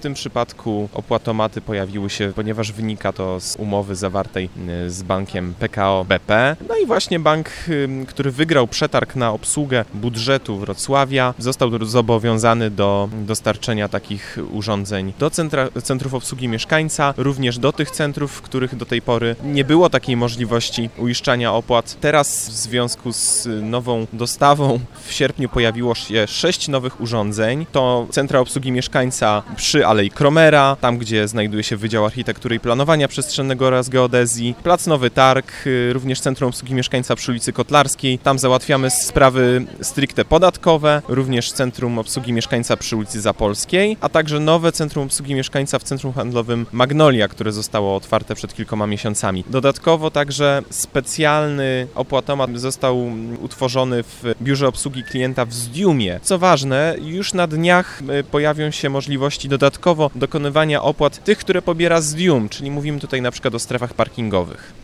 tym przypadku opłatomaty pojawiły się, ponieważ wynika to z umowy zawartej z bankiem PKO BP. No i właśnie bank, który wygrał przetarg na obsługę budżetu Wrocławia, został zobowiązany do dostarczenia takich urządzeń do centrów obsługi mieszkańca, również do tych centrów, w których do tej pory nie było takiej możliwości uiszczania opłat. Teraz w związku z nową dostawą w sierpniu pojawiło się 6 nowych urządzeń. To centra obsługi mieszkańca przy Alei Kromera, tam gdzie znajduje się Wydział Architektury i Planowania Przestrzennego oraz Geodezji, Plac Nowy Targ, również Centrum Obsługi Mieszkańca przy ulicy Kotlarskiej. Tam załatwiamy sprawy stricte podatkowe, również Centrum Obsługi Mieszkańca przy ulicy Zapolskiej, a także nowe Centrum Obsługi Mieszkańca w Centrum Handlowym Magnolia, które zostało otwarte przed kilkoma miesiącami. Dodatkowo także specjalny opłatomat został utworzony w Biurze Obsługi Klienta w Zdiumie. Co ważne, już na dniach pojawią się możliwości dodatkowo dokonywania opłat tych, które pobiera Zdium, czyli mówimy tutaj na przykład o strefach parkingowych.